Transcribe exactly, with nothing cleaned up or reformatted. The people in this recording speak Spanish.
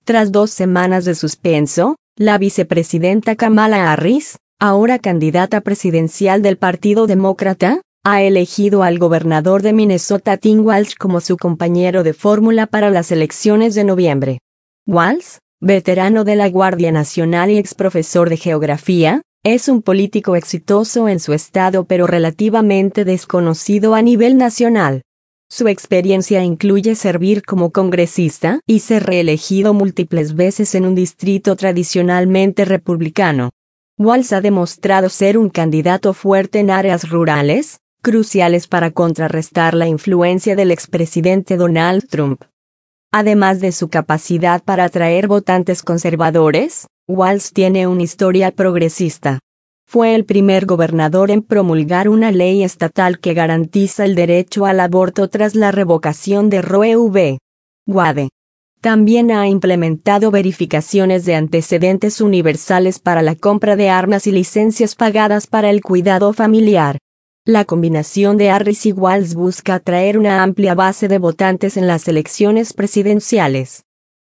Tras dos semanas de suspenso, la vicepresidenta Kamala Harris, ahora candidata presidencial del Partido Demócrata, ha elegido al gobernador de Minnesota Tim Walz como su compañero de fórmula para las elecciones de noviembre. Walz, veterano de la Guardia Nacional y exprofesor de geografía, es un político exitoso en su estado pero relativamente desconocido a nivel nacional. Su experiencia incluye servir como congresista y ser reelegido múltiples veces en un distrito tradicionalmente republicano. Walz ha demostrado ser un candidato fuerte en áreas rurales, cruciales para contrarrestar la influencia del expresidente Donald Trump. Además de su capacidad para atraer votantes conservadores, Walz tiene un historial progresista. Fue el primer gobernador en promulgar una ley estatal que garantiza el derecho al aborto tras la revocación de Roe v. Wade. También ha implementado verificaciones de antecedentes universales para la compra de armas y licencias pagadas para el cuidado familiar. La combinación de Harris y Walz busca atraer una amplia base de votantes en las elecciones presidenciales.